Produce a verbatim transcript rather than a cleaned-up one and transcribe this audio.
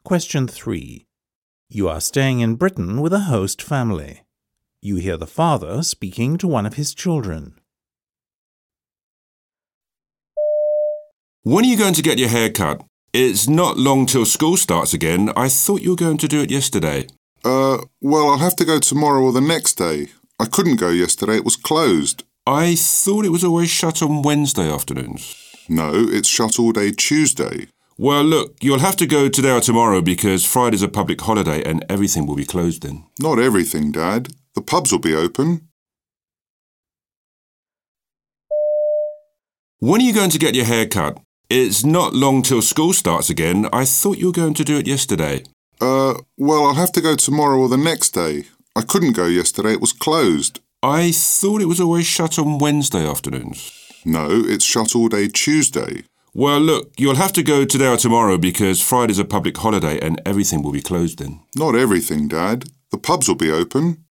Question three. You are staying in Britain with a host family. You hear the father speaking to one of his children. When are you going to get your hair cut? It's not long till school starts again. I thought you were going to do it yesterday. Uh, well, I'll have to go tomorrow or the next day. I couldn't go yesterday, it was closed. I thought it was always shut on Wednesday afternoons. No, it's shut all day Tuesday. Well, look, you'll have to go today or tomorrow because Friday's a public holiday and everything will be closed then. Not everything, Dad. The pubs will be open. When are you going to get your hair cut? It's not long till school starts again. I thought you were going to do it yesterday. Uh, well, I'll have to go tomorrow or the next day. I couldn't go yesterday, it was closed. I thought it was always shut on Wednesday afternoons. No, it's shut all day Tuesday. Well, look, you'll have to go today or tomorrow because Friday's a public holiday and everything will be closed then. Not everything, Dad. The pubs will be open.